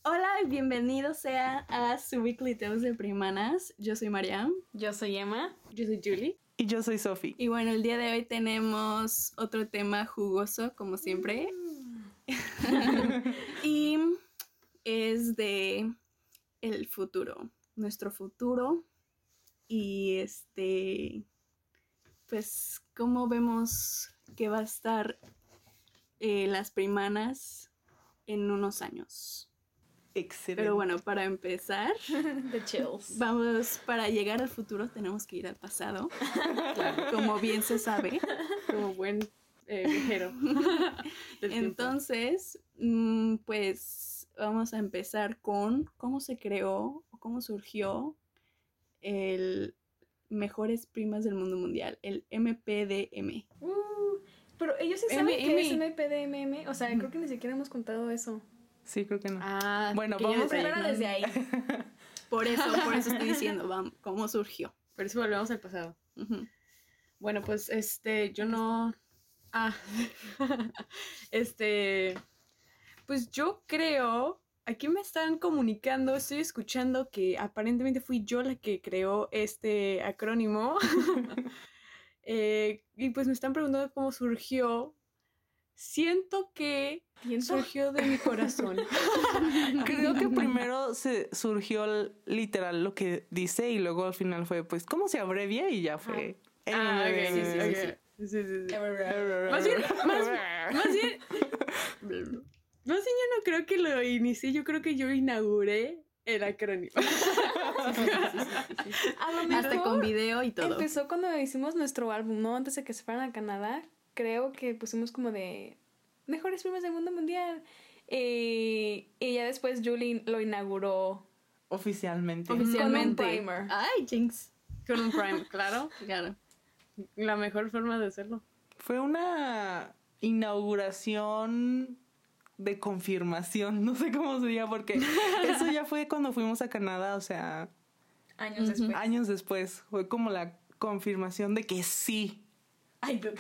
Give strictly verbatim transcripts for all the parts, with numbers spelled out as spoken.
Hola y bienvenidos sea a su Weekly Tales de Primanas. Yo soy Mariam. Yo soy Emma. Yo soy Julie. Y yo soy Sophie. Y bueno, el día de hoy tenemos otro tema jugoso, como siempre. Mm. Y es de el futuro. Nuestro futuro. Y este... Pues, ¿cómo vemos que va a estar eh, las primanas en unos años? Excelente. Pero bueno, para empezar, The chills. Vamos, para llegar al futuro tenemos que ir al pasado, claro, como bien se sabe. Como buen eh, viajero. Entonces, mmm, pues vamos a empezar con cómo se creó o cómo surgió el Mejores Primas del Mundo Mundial, el M P D M. Uh, pero ellos sí saben M M. qué es M P D M M. O sea, creo que ni siquiera hemos contado eso. Sí, creo que no. Ah, bueno, vamos vamos Primero a... desde ahí. Por eso, por eso estoy diciendo, vamos, cómo surgió. Por eso volvemos al pasado. Uh-huh. Bueno, pues este, yo no. Ah. este. Pues yo creo. Aquí me están comunicando, estoy escuchando que aparentemente fui yo la que creó este acrónimo. eh, y pues me están preguntando cómo surgió. Siento que ¿Siento? surgió de mi corazón. Creo que primero se surgió literal lo que dice y luego al final fue, pues, ¿cómo se abrevia? Y ya fue... Ah, ok, sí, sí, sí, sí. Sí, sí, sí. Más bien, más, más bien, más bien yo no creo que lo inicié, yo creo que yo inauguré el acrónimo. A lo mejor Hasta con video y todo. empezó cuando hicimos nuestro álbum, ¿no? Antes de que se fueran a Canadá. Creo que pusimos como de Mejores Primas del Mundo Mundial. Eh, y ya después Julie lo inauguró Oficialmente. Oficialmente. con un primer. Ay, Jinx. Con un prime, claro. Claro. La mejor forma de hacerlo. Fue una inauguración de confirmación, no sé cómo se diga, porque eso ya fue cuando fuimos a Canadá, o sea, Años Ujú. después. años después. Fue como la confirmación de que sí. Ay, dude.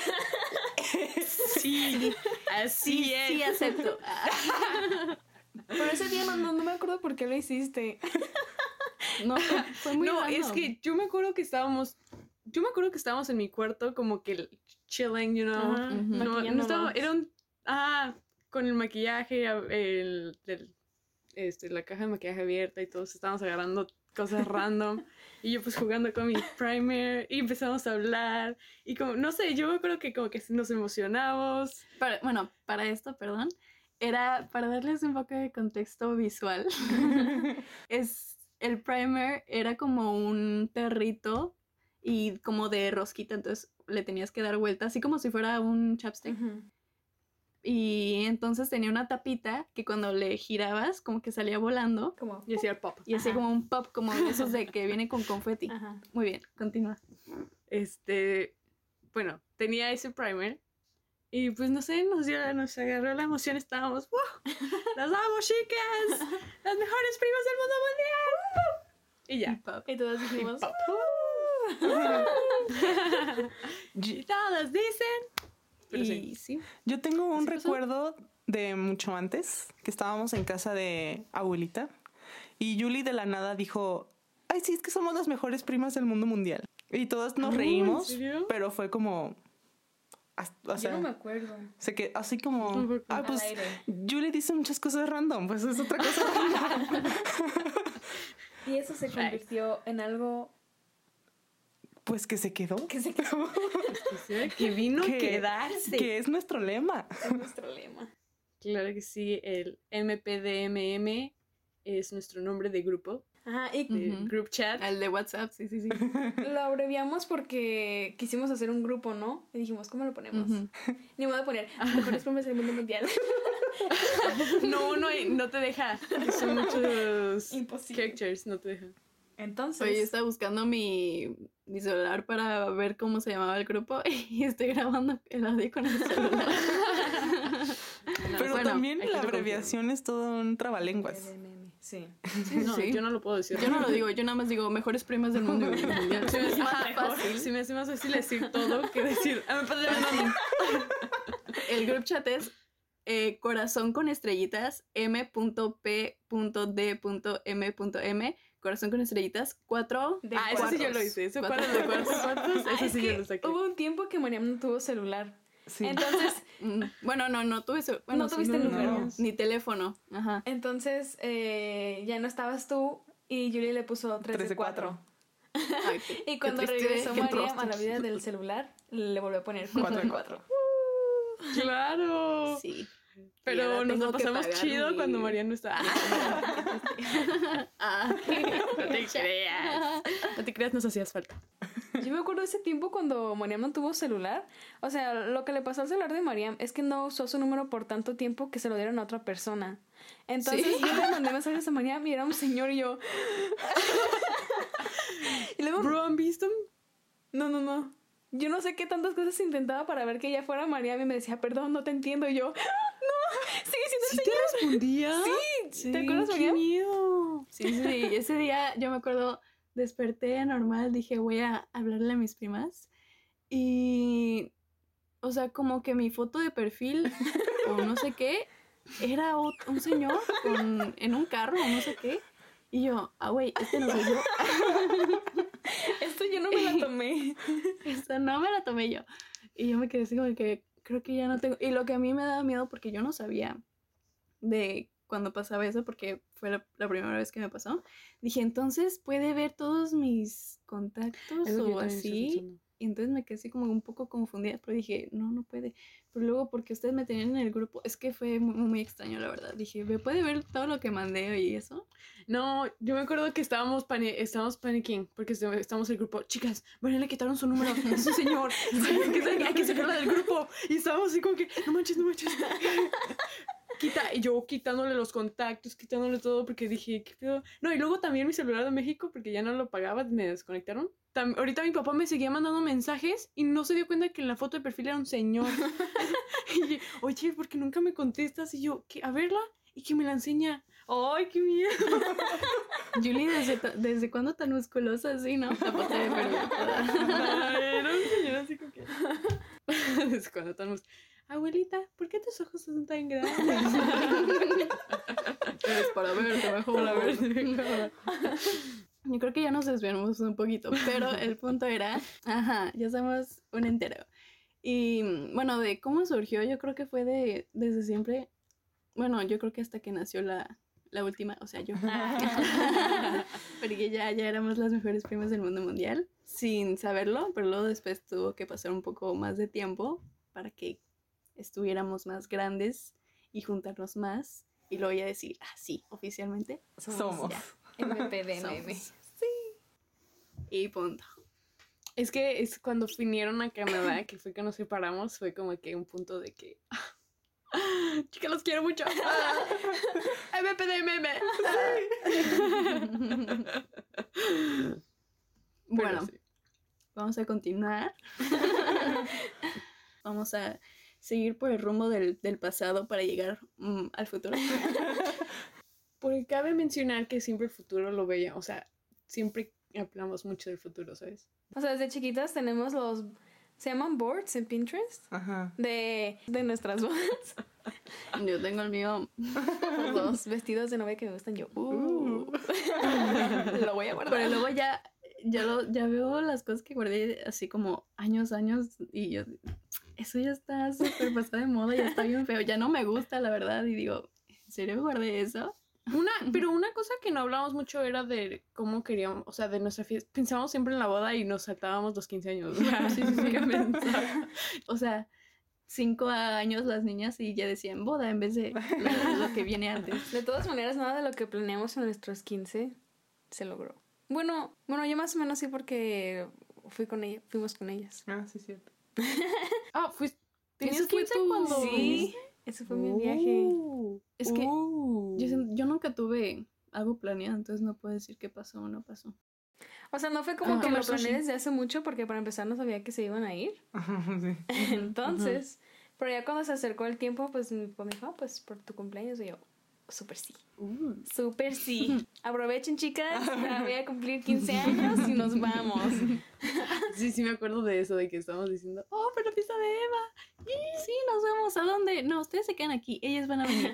Sí, así Sí, es. sí acepto. Pero ese día no, no, no me acuerdo por qué lo hiciste. No, fue, fue muy No, random. es que yo me acuerdo que estábamos, yo me acuerdo que estábamos en mi cuarto como que chilling, you know. Ajá, Ujú. No, no maquillándonos. estaba, era un, ah, con el maquillaje, el, el, este, la caja de maquillaje abierta y todos estábamos agarrando cosas random y yo pues jugando con mi primer y empezamos a hablar y como, no sé, yo me acuerdo que como que nos emocionamos. Para- bueno, para esto, perdón, era para darles un poco de contexto visual. es el primer era como un perrito y como de rosquita, entonces le tenías que dar vuelta, así como si fuera un chapstick. Ujú. Y entonces tenía una tapita que cuando le girabas como que salía volando Como. Y hacía el pop. y hacía Ajá. como un pop, como de esos de que vienen con confeti. Ajá. Muy bien, continúa. Este, bueno, tenía ese primer y pues no sé, nos, dio, nos agarró la emoción, estábamos, ¡wow! ¡Las amo, chicas! ¡Las mejores primas del mundo mundial! Y ya. Pop. Y todas dijimos. Pop. Yo, Y todas dicen. Pero Y sí. sí. yo tengo un ¿Sí pasó? recuerdo de mucho antes, que estábamos en casa de abuelita y Julie de la nada dijo, ay, sí, es que somos las mejores primas del mundo mundial. Y todas nos Ah, reímos, ¿en serio? pero fue como... as- O sea, Yo no me acuerdo. se que así como... No fue como- ah, pues Al aire. Julie dice muchas cosas random, pues es otra cosa random. Y eso se convirtió en algo Pues que se quedó. que se quedó Que vino a Que- quedarse. Que es nuestro lema. en nuestro lema. Claro que sí, el M P D M M es nuestro nombre de grupo, Ajá, y de Ujú. group chat. El de WhatsApp, sí, sí, sí. lo abreviamos porque quisimos hacer un grupo, ¿no? Y dijimos, ¿cómo lo ponemos? Ujú. Ni modo de poner Mejores Primas del Mundo Mundial. No, no, hay- no te deja. Son muchos Imposible. characters, no te deja. Entonces, Oye, yo estaba buscando mi, mi celular para ver cómo se llamaba el grupo y estoy grabando el audio con el celular. Pero Bueno, también aquí la te abreviación es todo un trabalenguas. M M M. Sí. No, Sí. yo no lo puedo decir. Yo no lo digo, yo nada más digo mejores primas del mundo mundial. Se me hace Ajá, más mejor. fácil. Se me hace más fácil decir todo que decir. "Ah, me pasa el nombre". El group chat es eh, corazón con estrellitas, m punto p punto d punto m punto m, corazón con estrellitas, cuatro De Ah, eso sí yo cuartos. lo hice. Eso Cuatro. cuadros de cuartos, cuartos. Ah, Eso es sí yo que lo saqué. hubo un tiempo que Mariam no tuvo celular. Sí. Entonces, Mm, bueno, no, no tuve su- bueno, No sí, tuviste no, número. no, ni teléfono. Ajá. entonces eh, ya no estabas tú y Julie le puso tres Tres de de cuatro. cuatro. Ay, qué- Y cuando qué triste, regresó qué Mariam triste. a la vida del celular, le volvió a poner cuatro de cuatro. Claro. Sí. Y Pero ahora nos tengo lo que pasamos pagar chido mi- cuando Marian no está. Ah, No te creas. No te creas, nos hacías falta. Yo me acuerdo de ese tiempo cuando Mariam no tuvo celular. O sea, lo que le pasó al celular de Mariam es que no usó su número por tanto tiempo que se lo dieron a otra persona. Entonces ¿Sí? yo le mandé mensajes a Mariam y era un señor y yo... y luego... Bro, ¿han visto? No, no, no. Yo no sé qué tantas cosas intentaba para ver que ella fuera Mariam y me decía, perdón, no te entiendo. Y yo, no, sigue siendo ¿Sí el te señor. respondía? Sí, ¿te acuerdas, qué Mariam? miedo. sí, sí, ese día yo me acuerdo, desperté normal, dije voy a hablarle a mis primas y, o sea, como que mi foto de perfil o no sé qué, era ot- un señor con, en un carro o no sé qué, y yo, ah, güey, este no soy yo, Esto yo no me la tomé. esta no me la tomé yo, y yo me quedé así como que creo que ya no tengo, y lo que a mí me daba miedo porque yo no sabía de cuando pasaba eso, porque fue la, la primera vez que me pasó, dije, entonces puede ver todos mis contactos Es lo que yo o también estoy así. pensando. Y entonces me quedé así como un poco confundida, pero dije, no, no puede. Pero luego, porque ustedes me tenían en el grupo, es que fue muy, muy extraño, la verdad. Dije, ¿me puede ver todo lo que mandé y eso? No, yo me acuerdo que estábamos, pani estábamos panicking porque est- estábamos en el grupo. Chicas, bueno, le quitaron su número. Es un señor. Hay que, hay que sacarla del grupo. Y estábamos así como que, no manches, no manches. Quita, y yo quitándole los contactos, quitándole todo porque dije, ¿qué pedo? No, y luego también mi celular de México porque ya no lo pagaba, me desconectaron. Tam- ahorita mi papá me seguía mandando mensajes y no se dio cuenta que en la foto de perfil era un señor. Y, oye, ¿por qué nunca me contestas? Y yo, ¿qué? A verla y que me la enseña. ¡Ay, qué miedo! Julie, ¿desde, ta- ¿desde cuándo tan musculosa así, no? La foto de perfil toda. Ay, era un señor así como que... Es cuando estamos... Abuelita, ¿por qué tus ojos son tan grandes? Es para verte mejor. Para verte mejor. Yo creo que ya nos desviamos un poquito, pero el punto era, ajá, ya somos un entero. Y bueno, de cómo surgió, yo creo que fue de desde siempre. Bueno, yo creo que hasta que nació la, la última, o sea, yo. Porque ya, ya éramos las mejores primas del mundo mundial, sin saberlo, pero luego después tuvo que pasar un poco más de tiempo para que estuviéramos más grandes y juntarnos más. Y luego ya decir, ah, sí, oficialmente. Somos. Ya. M P D M M. Somos. Y punto. Es que es cuando vinieron a Canadá, que fue que nos separamos, fue como que un punto de que... Chicas, los quiero mucho. M P D M M. Bueno, Pero sí. vamos a continuar. Vamos a seguir por el rumbo del, del pasado para llegar mm, al futuro. Porque cabe mencionar que siempre el futuro lo veía, o sea, siempre hablamos mucho del futuro, ¿sabes? O sea, desde chiquitas tenemos los... Se llaman boards en Pinterest. Ajá. De, de nuestras bodas. Yo tengo el mío. Los vestidos de novia que me gustan yo. Uh. Lo voy a guardar. Pero luego ya, ya, lo, ya veo las cosas que guardé así como años, años. Y yo, eso ya está súper pasado de moda, ya está bien feo. Ya no me gusta, la verdad. Y digo, ¿en serio guardé eso? Una, pero una cosa que no hablábamos mucho era de cómo queríamos, o sea, de nuestra fiesta. Pensábamos siempre en la boda y nos saltábamos los quince años. Sí, sí, sí. O sea, cinco años las niñas y ya decían boda en vez de lo, lo que viene antes. De todas maneras, nada de lo que planeamos en nuestros quince se logró. Bueno, bueno, yo más o menos sí porque fui con ella, fuimos con ellas. Ah, sí, cierto. Ah, fuiste. ¿Tenías Eso fue quince tu- cuando...? Sí, ese fue mi viaje. Uh, Es que uh. Yo, siento- yo nunca tuve algo planeado, entonces no puedo decir qué pasó o no pasó. O sea, no fue como Ah. que lo Comer sushi. planeé desde hace mucho porque para empezar no sabía que se iban a ir. Sí. Entonces, pero ya cuando se acercó el tiempo, pues mi papá me dijo, ah, pues por tu cumpleaños y yo, Súper sí. Uh. Súper sí. Aprovechen, chicas. Voy a cumplir quince años y nos vamos. Sí, sí me acuerdo de eso, de que estábamos diciendo, oh, pero la fiesta de Eva. Sí, nos vemos. ¿A dónde? No, ustedes se quedan aquí. Ellas van a venir.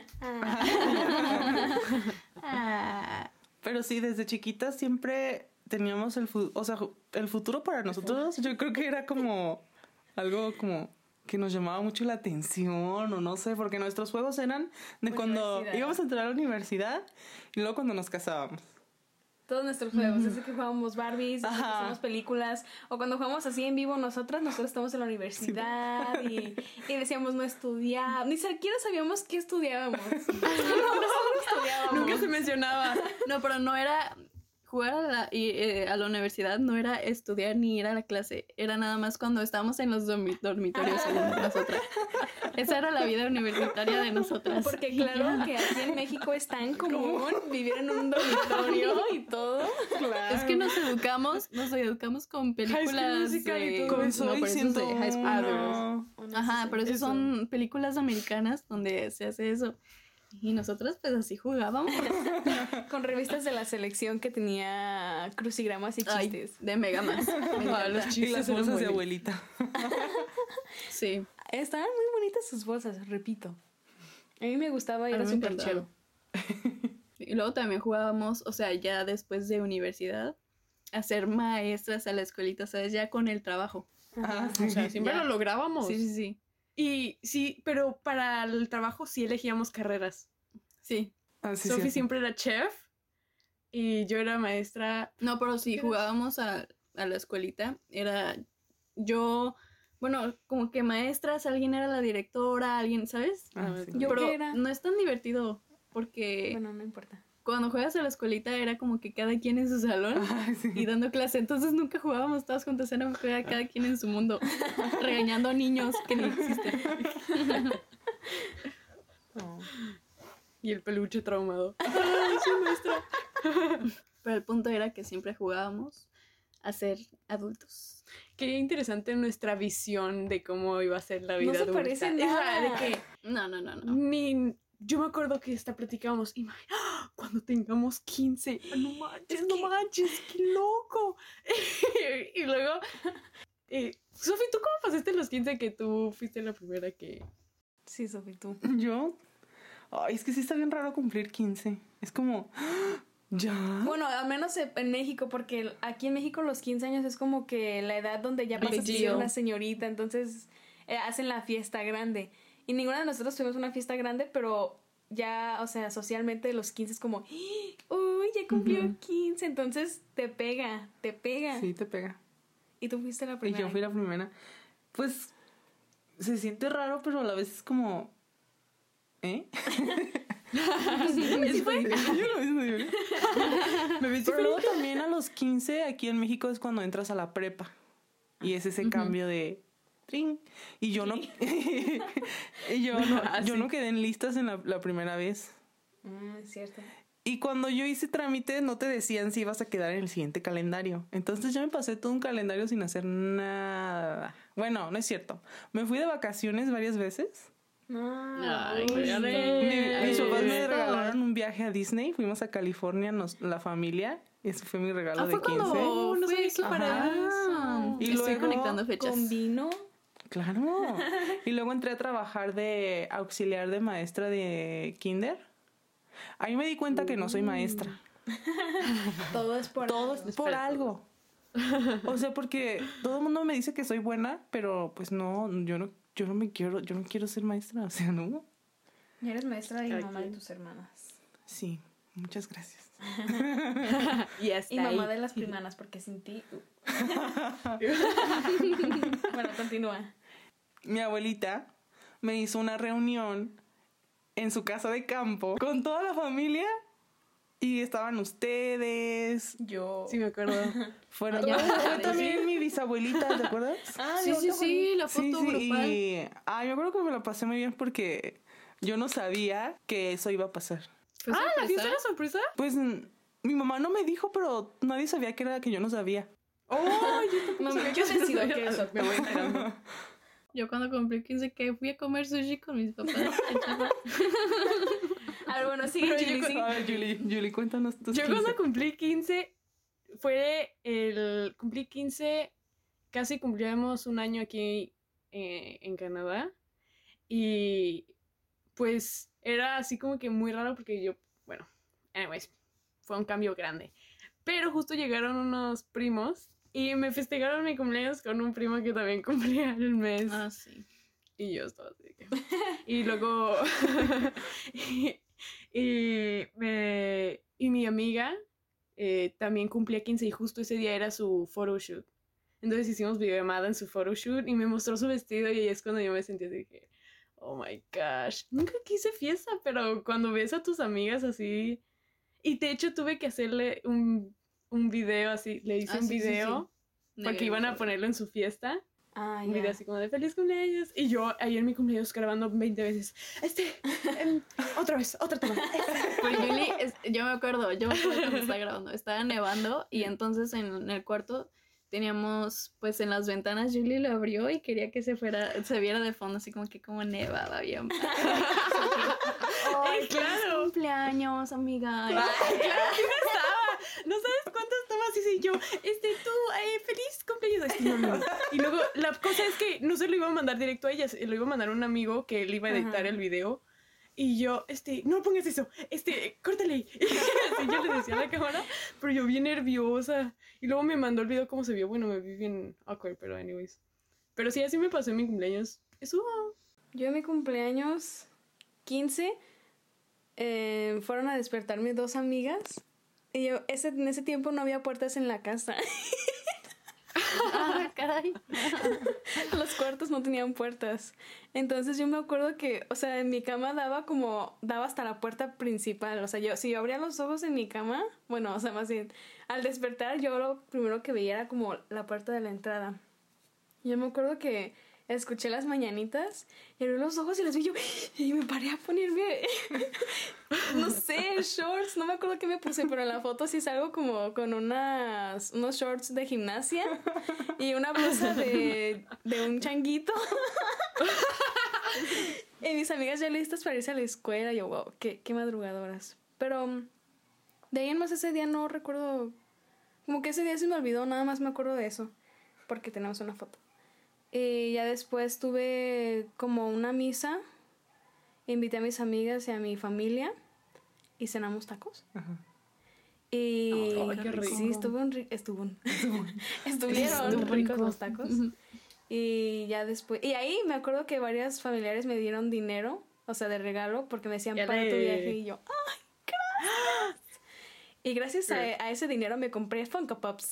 Ah. Pero sí, desde chiquitas siempre teníamos el futuro, o sea, el futuro para nosotros, yo creo que era como algo como que nos llamaba mucho la atención, o no sé, porque nuestros juegos eran de cuando íbamos a entrar a la universidad y luego cuando nos casábamos. Todos nuestros juegos, así que jugábamos Barbies, Ajá. hacíamos películas, o cuando jugamos así en vivo nosotras, nosotros estamos en la universidad y, y decíamos no estudiar, ni siquiera sabíamos qué estudiábamos. No, nosotros estudiábamos. Nunca se mencionaba. No, pero no era jugar a la, y, eh, a la universidad, no era estudiar ni ir a la clase. Era nada más cuando estábamos en los dormi- dormitorios según nosotras. Esa era la vida universitaria de nosotras. Porque claro que aquí en México es tan común vivir en un dormitorio y todo. Claro. Es que nos educamos, nos educamos con películas High School Musical y de, todo no, eso. por eso es de High School Musical. no. Ajá, pero eso, Eso. son películas americanas donde se hace eso. Y nosotros pues así jugábamos. Con revistas de la selección que tenía crucigramas y Ay, chistes. de Mega Más. Me Ah, encanta. los Y chistes las eran bolsas de buenos. abuelita. Sí. Estaban muy bonitas sus bolsas, repito. A mí me gustaba y A era mí me súper encantaba. chido. Y luego también jugábamos, o sea, ya después de universidad, a ser maestras a la escuelita, ¿sabes? Ya con el trabajo. Ah, O sea, siempre Ya. lo lográbamos. Sí, sí, sí. Y sí, pero para el trabajo sí elegíamos carreras. Sí. Ah, sí, Sophie cierto. siempre era chef y yo era maestra. No, pero sí, ¿Qué jugábamos a, a la escuelita. Era yo, bueno, como que maestras, alguien era la directora, alguien, ¿sabes? Ah, No, sí. ¿Yo pero qué era? no es tan divertido porque Bueno, no importa. cuando juegas a la escuelita era como que cada quien en su salón Ah, sí. y dando clase. Entonces nunca jugábamos todas juntas, era jugar cada quien en su mundo, regañando a niños que ni existen. Oh. Y el peluche traumado. ¡Ay, soy maestra! Pero el punto era que siempre jugábamos a ser adultos. Qué interesante nuestra visión de cómo iba a ser la vida No se adulta. parece O sea, nada. de que No, no, no, no. ni... Yo me acuerdo que hasta platicábamos, y, ¡ah! Cuando tengamos quince, ¡ah, no manches, no manches, qué loco! Y luego, eh, Sofi, ¿tú cómo pasaste los quince que tú fuiste la primera que... Sí, Sofi, tú. Yo, ay, es que sí está bien raro cumplir quince. Es como, ¡ah! ¿ya? Bueno, al menos en México, porque aquí en México los quince años es como que la edad donde ya Big pasas a ser deal. una señorita, entonces eh, hacen la fiesta grande. Y ninguna de nosotros tuvimos una fiesta grande, pero ya, o sea, socialmente los quince es como, uy, ya cumplió Ujú. quince, entonces te pega, te pega. Sí, te pega. Y tú fuiste la Y primera. yo fui la primera. Pues se siente raro, pero a la vez es como, ¿eh? ¿Es fue? Yo lo mismo digo. ¿Me ves Pero luego diferente? también a los quince aquí en México es cuando entras a la prepa. Y es ese Ujú. cambio de trin. Y yo no y yo no, Ah, yo sí. no quedé en listas en la, la primera vez. Mm, es cierto. Y cuando yo hice trámite no te decían si ibas a quedar en el siguiente calendario. Entonces yo me pasé todo un calendario sin hacer nada. Bueno, no es cierto. Me fui de vacaciones varias veces. No, Ay, uy, ya no. ves. Mi- mis papás me Ay, regalaron un viaje a Disney. Fuimos a California, nos, la familia. Ese fue mi regalo Ah, de fue quince. cuando no fue sabía eso que- para Ajá. eso. Y Estoy luego conectando fechas. Con vino. Claro. Y luego entré a trabajar de auxiliar de maestra de kinder. Ahí me di cuenta que no soy maestra. Todo es por Todo algo. es por algo. O sea, porque todo el mundo me dice que soy buena, pero pues no, yo no, yo no me quiero, yo no quiero ser maestra. O sea, no. Y eres maestra y Cada mamá de quien. tus hermanas. Sí, muchas gracias. Y hasta Y mamá ahí. de las primanas, porque sin ti. uh. Bueno, continúa. Mi abuelita me hizo una reunión en su casa de campo con toda la familia y estaban ustedes. Yo. Sí, me acuerdo. Fueron, Ah, ya me fue acordé. también mi bisabuelita, ¿te acuerdas? Ah, Sí, Dios, sí, qué sí, la foto Sí, sí, grupal. y ah, yo creo que me la pasé muy bien porque yo no sabía que eso iba a pasar. ¿Fue Ah, ¿la sorpresa? fiesta era sorpresa? Pues mm, mi mamá no me dijo, pero nadie sabía que era que yo no sabía. Oh, yo tampoco No, sabía yo que decido era- que eso. Me voy enterando. Yo cuando cumplí quince que fui a comer sushi con mis papás. en Chiapas. A A ver, bueno, sigue, Pero yo Julie, cu- sigue. A ver, Julie, Julie, cuéntanos tus Yo quince. cuando cumplí quince, fue el... Cumplí quince, casi cumplíamos un año aquí eh, en Canadá. Y pues era así como que muy raro porque yo, bueno, anyways, fue un cambio grande. Pero justo llegaron unos primos y me festejaron mi cumpleaños con un primo que también cumplía el mes. Ah, sí. Y yo estaba así de que... Y luego... y, y, me- y mi amiga eh, también cumplía quince y justo ese día era su photoshoot. Entonces hicimos videollamada en su photoshoot y me mostró su vestido y ahí es cuando yo me sentí así que... Oh my gosh. Nunca quise fiesta, pero cuando ves a tus amigas así... Y de hecho tuve que hacerle un, un video así. Le hice Ah, un sí, sí, video sí. porque iban a ponerlo en su fiesta. Ah, Un video ya. así como de feliz cumpleaños. Y yo ayer en mi cumpleaños grabando veinte veces. Este, em, otra vez, otra toma. Pues Julie, es- yo me acuerdo, yo me acuerdo cuando estaba grabando, estaba nevando y entonces en, en el cuarto teníamos, pues en las ventanas, Julie lo abrió y quería que se fuera, se viera de fondo, así como que como nevaba bien. ¡Ay, claro! Cumpleaños, amiga. ¡Claro, sí no estaba! No sabes cuántas tomas hice yo. Este, tú, eh, feliz cumpleaños. Este, no, no, no. Y luego, la cosa es que no se lo iba a mandar directo a ella, se lo iba a mandar a un amigo que le iba a editar Ajá. el video. Y yo, este, no pongas eso, este, córtale. Y así yo le decía a la cámara, pero yo bien nerviosa. Y luego me mandó el video cómo se vio. Bueno, me vi bien awkward, pero anyways. Pero sí, así me pasó en mi cumpleaños. Eso. Yo en mi cumpleaños quince eh, fueron a despertarme dos amigas. Y yo, ese, en ese tiempo no había puertas en la casa. Ah, caray. Los cuartos no tenían puertas. Entonces yo me acuerdo que, o sea, en mi cama daba como, daba hasta la puerta principal. O sea, yo, si yo abría los ojos en mi cama, bueno, o sea, más bien, al despertar yo lo primero que veía era como la puerta de la entrada. Yo me acuerdo que escuché las mañanitas y abrí los ojos y las vi yo y me paré a ponerme, no sé, shorts, no me acuerdo qué me puse, pero en la foto sí salgo como con unas, unos shorts de gimnasia y una blusa de, de un changuito. Y mis amigas ya listas para irse a la escuela. Y yo, wow, qué, qué madrugadoras. Pero de ahí en más ese día no recuerdo, como que ese día se me olvidó, nada más me acuerdo de eso, porque tenemos una foto. Y ya después tuve como una misa, invité a mis amigas y a mi familia y cenamos tacos. Ajá. Y Oh, qué rico. sí, estuvo un ri- estuvo un- estuvieron Estuvo ricos rico. los tacos. Y ya después, y ahí me acuerdo que varios familiares me dieron dinero, o sea, de regalo, porque me decían Ya para tu le- viaje y yo, ¡ay, gracias! Y gracias a, a ese dinero me compré Funko Pops.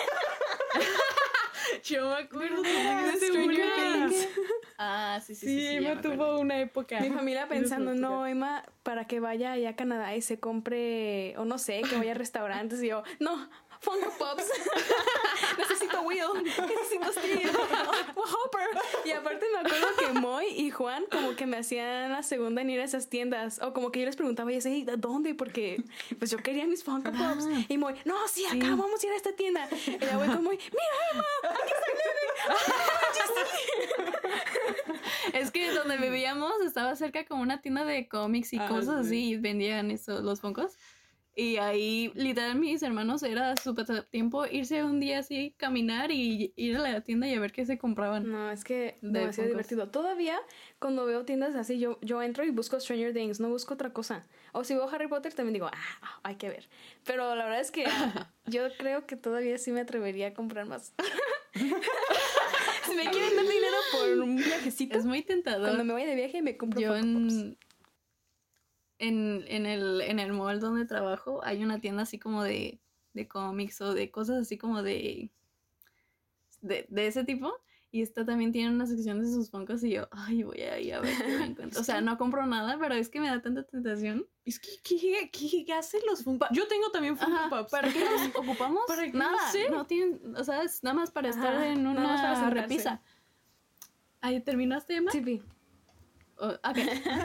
Yo me acuerdo de Ah, ese Stranger una. Things. Ah, sí, sí, Sí, sí. sí, ya Emma me acuerdo. tuvo una época. Mi familia pensando, Eso, no, Emma, para que vaya allá a Canadá y se compre, o no sé, que vaya a restaurantes. Y yo, no, Funko Pops. Necesito Will, necesito Steve, o Hopper. Y aparte me acuerdo que Moy y Juan como que me hacían la segunda en ir a esas tiendas. O como que yo les preguntaba, y así, ¿dónde? Porque pues yo quería mis Funko Pops. Y Moy, no, sí, acá, vamos a ir a esta tienda. Y ya voy con Moy, mira, Emma, aquí Es que donde vivíamos estaba cerca como una tienda de cómics y Ah, cosas sí. así, y vendían eso, los Funkos. Y ahí, literal, mis hermanos era su tiempo irse un día así, caminar y ir a la tienda y a ver qué se compraban. No, es que De demasiado Funkos. divertido. Todavía, cuando veo tiendas así, yo, yo entro y busco Stranger Things, no busco otra cosa. O si veo Harry Potter, también digo, ah, hay que ver. Pero la verdad es que ah, yo creo que todavía sí me atrevería a comprar más. Si me quieren dar dinero por un viajecito, Es muy tentador. cuando me voy de viaje me compro Yo Funko Pops. en, en, en, el, en el mall donde trabajo hay una tienda así como de, de cómics o de cosas así como de, de, de ese tipo. Y esta también tiene una sección de sus Funkos y yo, ay, voy a ir a ver qué me encuentro. O sea, no compro nada, pero es que me da tanta tentación. Es que, ¿qué, qué, qué hacen los Funko? Yo tengo también Funko Ajá, Pops. ¿para qué los ocupamos? ¿Para qué? Nada, No sé. no tienen, o sea, es nada más para estar Ajá, en nada más para una sentarse. repisa. Ahí terminaste, Emma. Sí, vi. Oh, ok.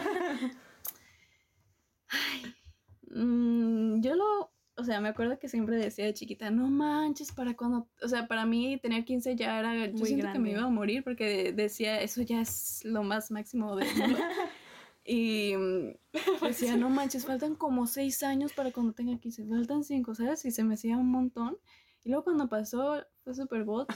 Ay, mm, yo lo, o sea, me acuerdo que siempre decía de chiquita, no manches, para cuando, o sea, para mí tener quince ya era, yo Muy siento que me grande. iba a morir porque decía, eso ya es lo más máximo del mundo. Y decía, no manches, faltan como seis años para cuando tenga quince, faltan cinco, ¿sabes? Y se me hacía un montón. Y luego cuando pasó, fue súper bot,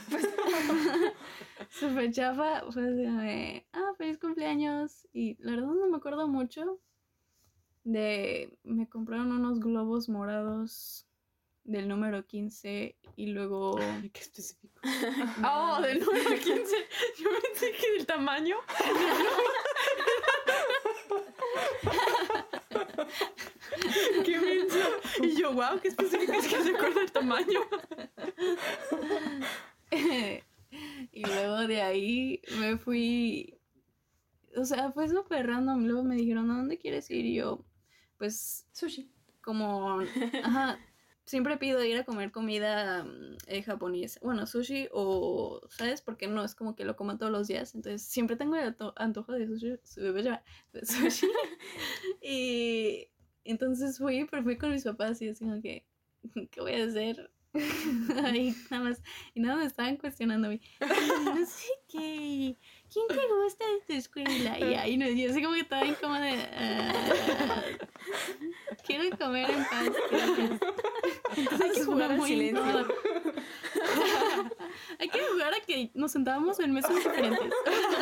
súper chafa, fue de, ah, feliz cumpleaños. Y la verdad no me acuerdo mucho de, me compraron unos globos morados del número quince y luego... Ay, qué específico. Oh, del número quince. Yo pensé que del tamaño. Qué menso. Y yo, wow, qué específico es que se acuerda del tamaño. Y luego de ahí me fui, o sea, fue súper random. Luego me dijeron, ¿a dónde quieres ir? Y yo, pues, Sushi. como, ajá, siempre pido ir a comer comida eh, japonesa. Bueno, sushi o, ¿sabes? Porque no es como que lo como todos los días. Entonces, siempre tengo el anto- antojo de sushi. De sushi. Y entonces fui, pero fui con mis papás y así como que, ¿qué voy a hacer? Ahí nada más, y nada me estaban cuestionando a mí. No sé qué, ¿quién te gusta de tu escuela? Y ahí no, yo así como que estaba incómoda de, uh, quiero comer en paz, gracias. Entonces, hay que jugar al muy silencio. incómodo. Hay que jugar a que nos sentábamos en mesas diferentes.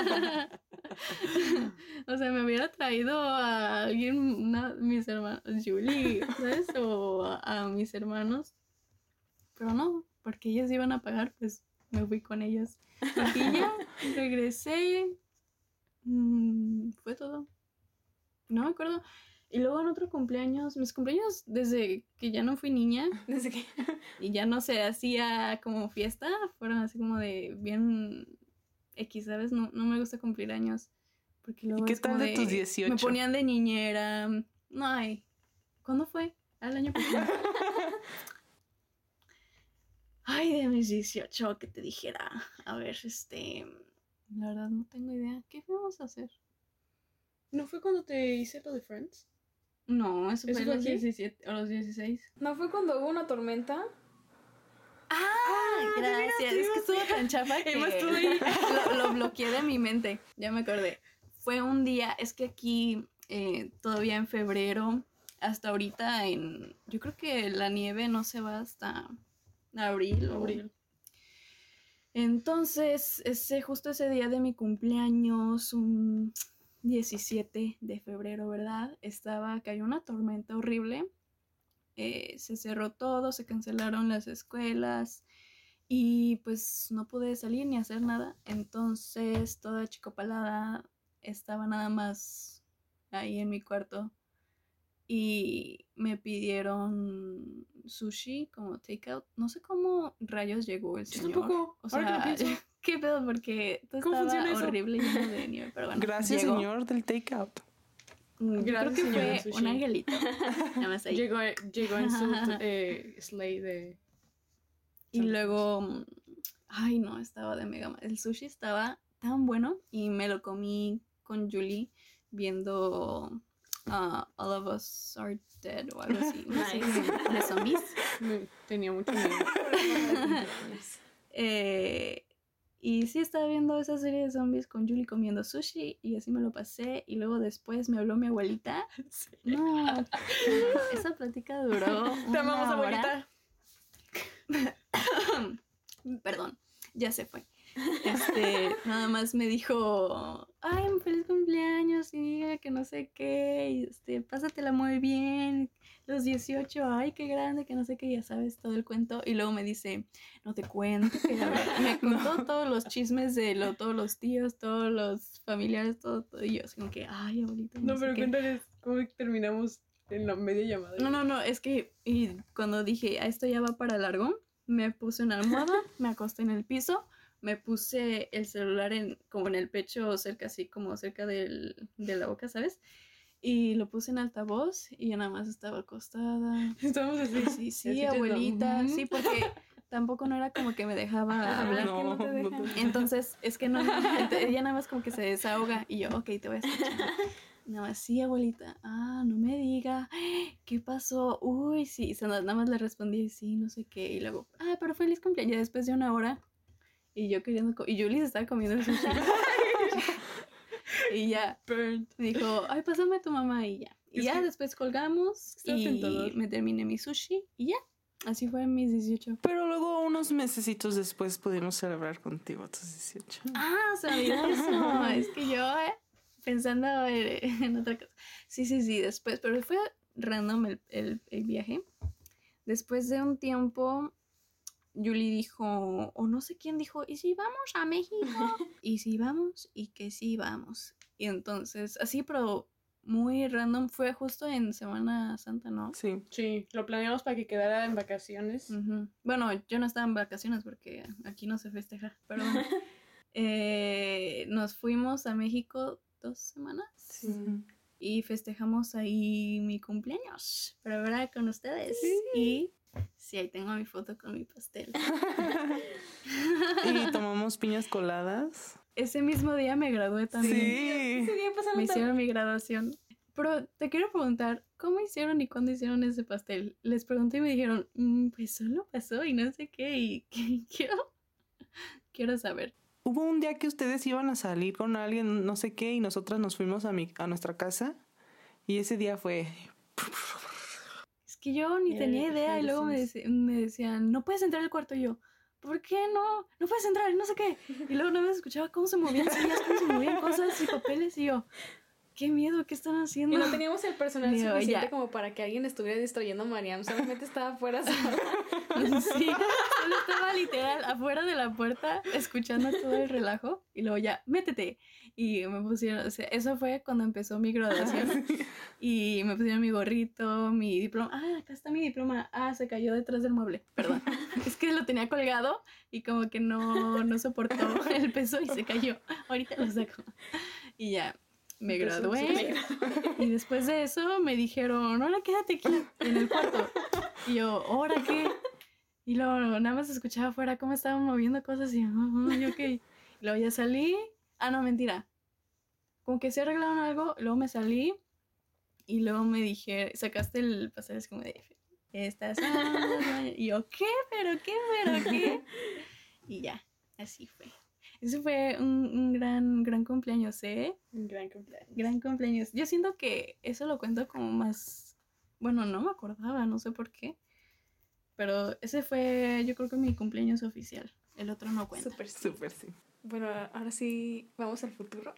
O sea, me hubiera traído a alguien, una, mis hermanos, Julie, ¿sabes? O a, a mis hermanos. Pero no, porque ellos iban a pagar, pues me fui con ellos. Y ya, regresé. Mm, fue todo. No me acuerdo. Y luego en otro cumpleaños, mis cumpleaños desde que ya no fui niña. Desde que... Y ya no se hacía como fiesta, fueron así como de bien X, ¿sabes? No, no me gusta cumplir años. Porque luego ¿Y qué es como tal de tus dieciocho? Me ponían de niñera. No, ay. ¿Cuándo fue? Al año pasado. Ay, de mis dieciocho, que te dijera. A ver, este... La verdad no tengo idea. ¿Qué vamos a hacer? ¿No fue cuando te hice lo de Friends? No, eso, ¿Eso fue fue a los aquí? diecisiete o los dieciséis. ¿No fue cuando hubo una tormenta? Ah, gracias. Es que estuvo tan chafa que Emma estuvo ahí. lo, lo bloqueé de mi mente. Ya me acordé. Fue un día, es que aquí eh, todavía en febrero, hasta ahorita en... Yo creo que la nieve no se va hasta abril. o- Abril. Entonces, ese, justo ese día de mi cumpleaños, un diecisiete de febrero, ¿verdad? Estaba, cayó una tormenta horrible. Eh, se cerró todo, se cancelaron las escuelas y pues no pude salir ni hacer nada. Entonces, toda chicopalada estaba nada más ahí en mi cuarto y me pidieron sushi como takeout. No sé cómo rayos llegó el Yo señor. tampoco. O Ahora que lo sea, pienso. qué pedo, porque todo ¿Cómo estaba funciona eso? horrible y lleno de nieve, pero bueno. Gracias, llegó. señor del takeout. Mm, Yo Gracias, creo que señor fue sushi. un angelito. Nada más ahí. Llegó, llegó en su eh, sleigh de... Y Santa luego, mm, ay no, estaba de mega mal. El sushi estaba tan bueno y me lo comí con Julie viendo uh, All of Us Are Dead o algo así. Una serie de, de zombies. Me- tenía mucho miedo. Eh, y sí, estaba viendo esa serie de zombies con Julie comiendo sushi y así me lo pasé. Y luego después me habló mi abuelita. No, no, esa plática duró. Te amamos, una hora. abuelita. Perdón, ya se fue. Este, nada más me dijo, ay, un feliz cumpleaños, y que no sé qué, y este, pásatela muy bien, los dieciocho, ay, qué grande, que no sé qué, ya sabes todo el cuento. Y luego me dice, no te cuento, que la verdad, me contó todos los chismes de lo, todos los tíos, todos los familiares, todo, todo, y yo así como que, ay, abuelita, no, No, sé pero qué. cuéntales cómo terminamos en la media llamada. No, no, no, es que y cuando dije, "Ah, esto ya va para largo", me puse una almohada, me acosté en el piso, me puse el celular en, como en el pecho, cerca así, como cerca del, de la boca, ¿sabes? Y lo puse en altavoz y yo nada más estaba acostada. Estamos así. Sí, sí, Así te- abuelita, Ujú. sí, porque tampoco no era como que me dejaba hablar. que no te No, dejan. no te- Entonces, es que no, no, ent- ella nada más como que se desahoga y yo, ok, te voy a escuchar. Nada más, sí, abuelita, ah, no me diga, ¿qué pasó? Uy, sí, o sea, nada más le respondí, sí, no sé qué, y luego, ah, pero feliz cumpleaños, ya después de una hora, y yo queriendo, co- y Julie se estaba comiendo el sushi. Y ya, Burnt. me dijo, ay, pásame a tu mamá y ya. Y Es ya que- después colgamos Está y tentador. me terminé mi sushi y ya. Así fue en mis dieciocho. Pero luego, unos mesecitos después, pudimos celebrar contigo tus dieciocho. Ah, se me olvidó eso. Es que yo, eh, pensando en, en otra cosa. Sí, sí, sí, después, pero fue random el, el, el viaje. Después de un tiempo, Julie dijo, o no sé quién dijo, ¿y si vamos a México? Y si vamos, y que sí vamos. Y entonces, así, pero muy random, fue justo en Semana Santa, ¿no? Sí. Sí, lo planeamos para que quedara en vacaciones. Ujú. Bueno, yo no estaba en vacaciones porque aquí no se festeja, pero bueno. Eh, nos fuimos a México dos semanas Sí. y festejamos ahí mi cumpleaños, pero ahora con ustedes. Y sí, ahí tengo mi foto con mi pastel. Y tomamos piñas coladas. Ese mismo día me gradué también. Sí. Ese día pasando Me tan- hicieron mi graduación. Pero te quiero preguntar, ¿cómo hicieron y cuándo hicieron ese pastel? Les pregunté y me dijeron, "Mm, pues solo pasó y no sé qué, y que- quiero, quiero saber. Hubo un día que ustedes iban a salir con alguien, no sé qué, y nosotras nos fuimos a, mi, a nuestra casa. Y ese día fue... Es que yo ni Eh, tenía idea y behind the luego me, scenes. deci- me decían, no puedes entrar al cuarto. Y yo, ¿por qué no? No puedes entrar, no sé qué. Y luego no me escuchaba cómo se movían sillas, cómo se movían cosas y papeles. Y yo, qué miedo, ¿qué están haciendo? Y no teníamos el personal Digo, suficiente ya. como para que alguien estuviera distrayendo a Mariam. Solamente estaba afuera sola. Sí, solo estaba literal afuera de la puerta escuchando todo el relajo y luego ya, métete. Y me pusieron, o sea, eso fue cuando empezó mi graduación y me pusieron mi gorrito, mi diploma. Ah, acá está mi diploma. Ah, se cayó detrás del mueble, perdón. Es que lo tenía colgado y como que no, no soportó el peso y se cayó. Ahorita lo saco. Y ya, me Empezó gradué. su- Y después de eso me dijeron, ahora quédate aquí en el cuarto. Y yo, ¿ahora qué? Y luego nada más escuchaba afuera cómo estaban moviendo cosas y yo, yo ok. Y luego ya salí. Ah, no, mentira. Como que se arreglaron algo, luego me salí y luego me dije, sacaste el pastel, es como de, estás... Y yo, ¿qué? ¿Pero qué? ¿Pero qué? Y ya, así fue. Ese fue un, un gran, gran cumpleaños, ¿eh? Un gran cumpleaños. Gran cumpleaños. Yo siento que eso lo cuento como más... Bueno, no me acordaba, no sé por qué. Pero ese fue, yo creo que mi cumpleaños oficial. El otro no cuenta. Súper, sí. Súper, sí. Bueno, ahora sí, vamos al futuro.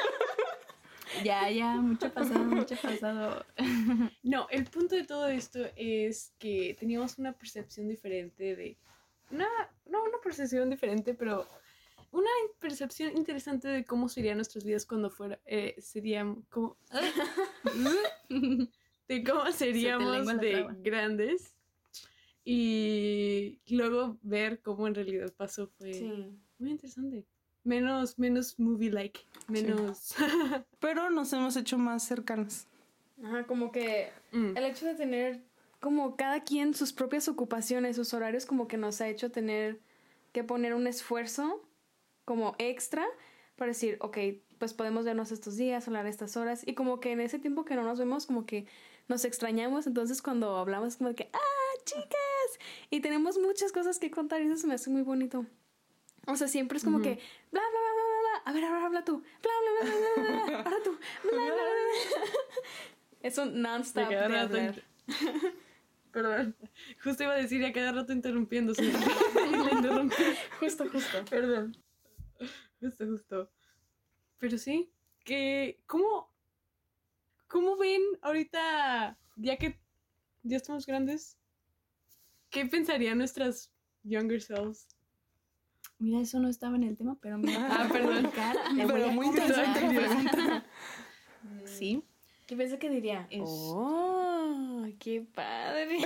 Ya, ya, mucho pasado, mucho pasado. No, el punto de todo esto es que teníamos una percepción diferente de... Una, no una percepción diferente, pero una percepción interesante de cómo serían nuestras vidas cuando fuera... Eh, serían como... de cómo seríamos lengua la de traba. grandes. Y luego ver cómo en realidad pasó fue Sí. muy interesante. Menos, menos movie-like. Menos... Pero nos hemos hecho más cercanas. Ajá, como que Mm. el hecho de tener como cada quien sus propias ocupaciones, sus horarios, como que nos ha hecho tener que poner un esfuerzo como extra para decir, ok, pues podemos vernos estos días, hablar estas horas, y como que en ese tiempo que no nos vemos, como que nos extrañamos, entonces cuando hablamos como de que, ah, chicas, y tenemos muchas cosas que contar, y eso se me hace muy bonito. O sea, siempre es como Ujú. que, bla, bla, bla, bla, bla, a ver, ahora habla tú, bla, bla, bla, bla, bla, bla, ahora tú, bla, bla, bla, bla. Es un non-stop De de cada rato hablar. inter- Perdón. Justo iba a decir a cada rato interrumpiéndose. Le interrumpí. Justo, justo. Perdón. Justo, justo. Pero sí, que ¿cómo, cómo ven ahorita, ya que ya estamos grandes, qué pensarían nuestras younger selves? Mira, eso no estaba en el tema, pero me Ah, perdón. Me voy Pero a muy confesar. interesante la pregunta. Sí. ¿Qué piensa que diría? Es- Oh, qué padre.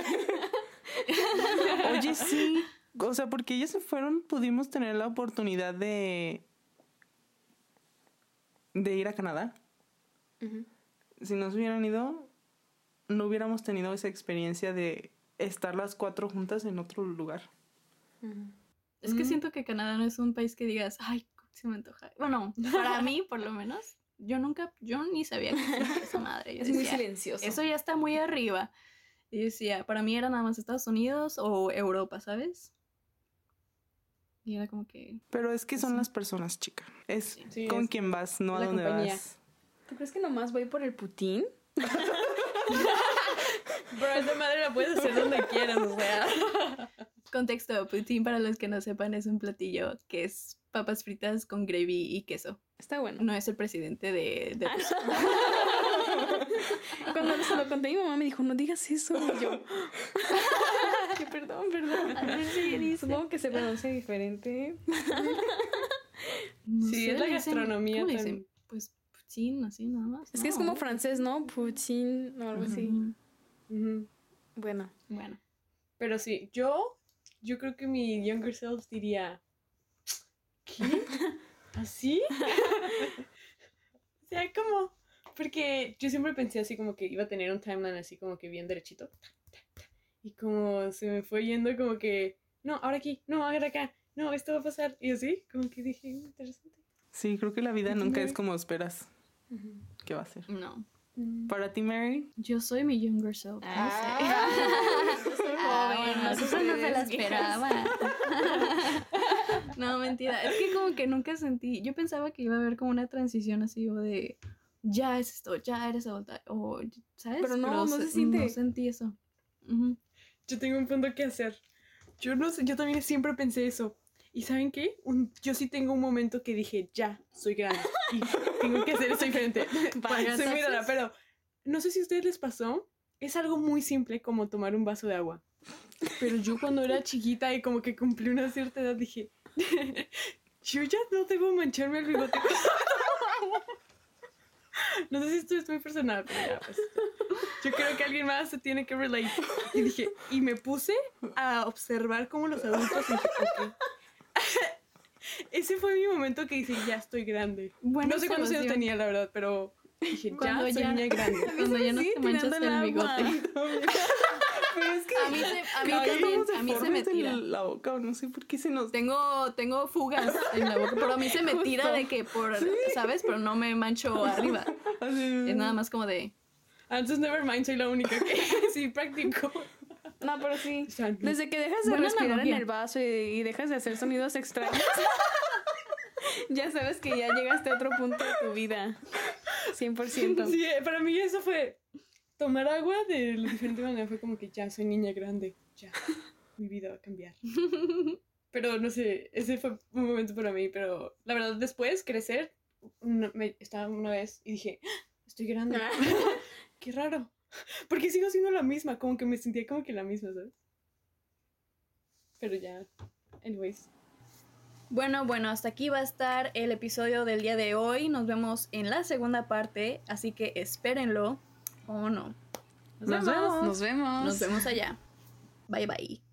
Oye, sí. O sea, porque ellos se fueron, pudimos tener la oportunidad de... de ir a Canadá. Ujú. Si nos hubieran ido, no hubiéramos tenido esa experiencia de estar las cuatro juntas en otro lugar. Ujú. Es que Mm. siento que Canadá no es un país que digas, ay, se me antoja. Bueno, para mí, por lo menos, yo nunca, yo ni sabía que existía esa madre. Yo Es muy decía, silencioso. eso ya está muy arriba. Y decía, para mí era nada más Estados Unidos o Europa, ¿sabes? Y era como que... Pero es que son Sí. las personas, chica. Es Sí, con es quien vas, no a la dónde compañía. vas. ¿Tú crees que nomás voy por el Putin? Bro, esa madre la puedes hacer donde quieras, o sea. Contexto, poutine, para los que no sepan, es un platillo que es papas fritas con gravy y queso. Está bueno. No es el presidente de, de Rusia. Cuando se lo conté a mi mamá me dijo, no digas eso. Y yo, que perdón, perdón. Supongo que se pronuncia diferente. No Sí, sé, es la le dicen- gastronomía ¿cómo le también. dicen? Pues poutine, así nada más. Es que es ¿no? como francés, ¿no? Putin o algo así. Ujú. Ujú. Bueno. Bueno. Pero sí, yo, yo creo que mi younger self diría, ¿qué? ¿Así? O sea, como, porque yo siempre pensé así como que iba a tener un timeline así como que bien derechito. Y como se me fue yendo como que, no, ahora aquí, no, ahora acá, no, esto va a pasar. Y así, como que dije, interesante. Sí, creo que la vida nunca Ujú. es como esperas que va a ser. No. Mm. Para ti, Mary. Yo soy mi younger self. Ah, no sé. Ah, bueno, eso no se la esperaba. No, mentira. Es que como que nunca sentí. Yo pensaba que iba a haber como una transición así o de ya es esto, ya eres adulta. O, ¿sabes? Pero no, no se siente. No sentí eso. Ujú. Yo tengo un punto que hacer. Yo no sé, yo también siempre pensé eso. ¿Y saben qué? Un- yo sí tengo un momento que dije, ya, soy grande. Y tengo que hacer eso diferente. Pagar Soy muy taxes. rara, pero no sé si a ustedes les pasó. Es algo muy simple como tomar un vaso de agua. Pero yo cuando era chiquita y como que cumplí una cierta edad dije, yo ya no debo mancharme el bigote. No sé si esto es muy personal, pero ya, pues, yo creo que alguien más se tiene que relate. Y dije, y me puse a observar cómo los adultos y dije, ok. Ese fue mi momento que dije, ya estoy grande. Buena No sé cuántos años observación. tenía, la verdad, pero dije, ya Cuando soy ya- niña grande. Cuando ya no sigue te manchas tirando el el bigote. Pero es que A mí se, a mí cada también, uno se a mí se forma me en tira. la boca o no sé por qué se nos... Tengo, tengo fugas en la boca, pero a mí se me tira de que por, ¿sabes? Pero no me mancho arriba. Así- Es nada más como de... Ah, entonces, never mind, soy la única que sí practico. No, pero sí. O sea, no. Desde que dejas de Buena respirar analogía. en el vaso y, y dejas de hacer sonidos extraños, ya sabes que ya llegaste a otro punto de tu vida. cien por ciento. Sí, eh, para mí eso fue tomar agua de la diferente manera. Fue como que ya soy niña grande, ya, mi vida va a cambiar. Pero no sé, ese fue un momento para mí. Pero la verdad, después, crecer, una- me, estaba una vez y dije, "Ah, estoy grande. Qué raro. Porque sigo siendo la misma, como que me sentía como que la misma, ¿sabes? Pero ya, anyways. Bueno, bueno, hasta aquí va a estar el episodio del día de hoy. Nos vemos en la segunda parte, así que espérenlo o no. Nos vemos. Nos vemos. Nos vemos allá. Bye bye.